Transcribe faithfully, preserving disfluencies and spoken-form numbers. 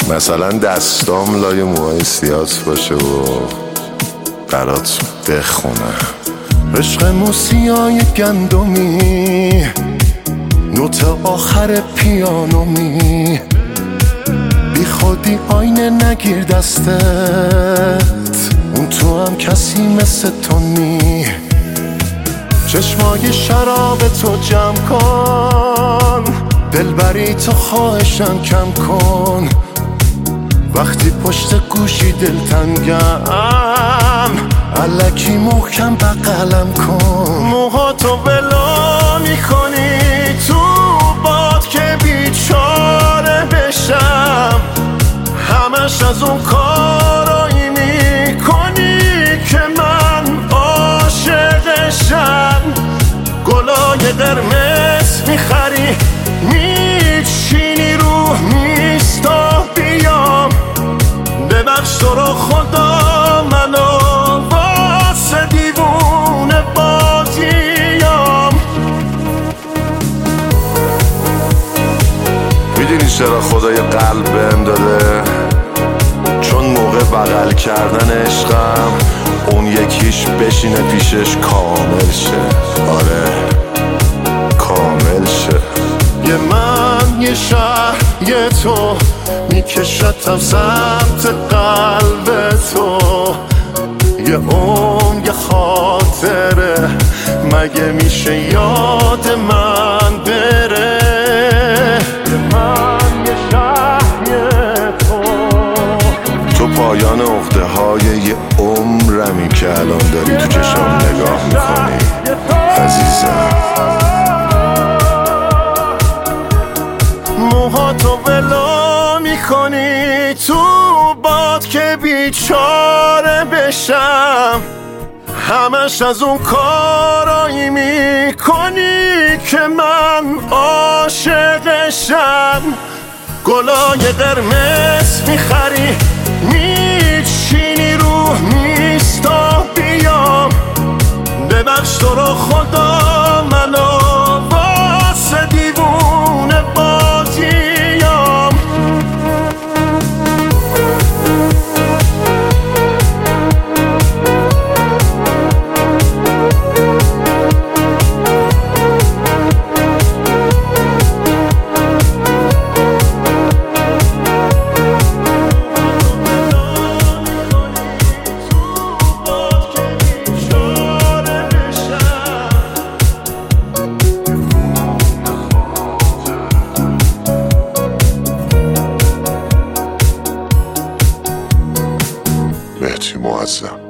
مثلا دستام لای موهای سیاهت باشه و برات بخونه. عشق موسیای گندمی، نوت آخر پیانومی، بی خودی آینه نگیر دستت، اون تو هم کسی مثل تو نی. چشمای شراب تو جمع کن، دلبری تو خواهشم کم کن. وقتی پشت گوشی دلتنگم، الکی محکم بغلم کن. موهاتو بلا میکنی تو باد که بیچاره بشم، همش از اون کارایی میکنی که من عاشقشم. گلای قرمز میخری میچینی رو میستا بیام، ببخش تو رو خدا منو واسه دیوونه بازیام. میدونی چرا خدا یه قلب بهم داده؟ چون موقع بغل کردن عشقم اون یکیش بشینه پیشش کامل شه. آره کامل شه. یه من یه شهر یه تو میکشتم سمت قلب تو، یه عمر یه خاطره مگه میشه یاد من بره؟ یه من یه شهر یه تو، تو پایان عقده های یه عمرمی که الان داری تو چشام نگاه میکنی عزیزم. موهاتو ولو میکنی تو باد که بیچاره بشم، همش از اون کارایی میکنی که من عاشقشم. گلای قرمز میخری میچینی رو میستا بیام، ببخش تو رو خدا منو واسه دیوونه بازیام. مهدی معظم.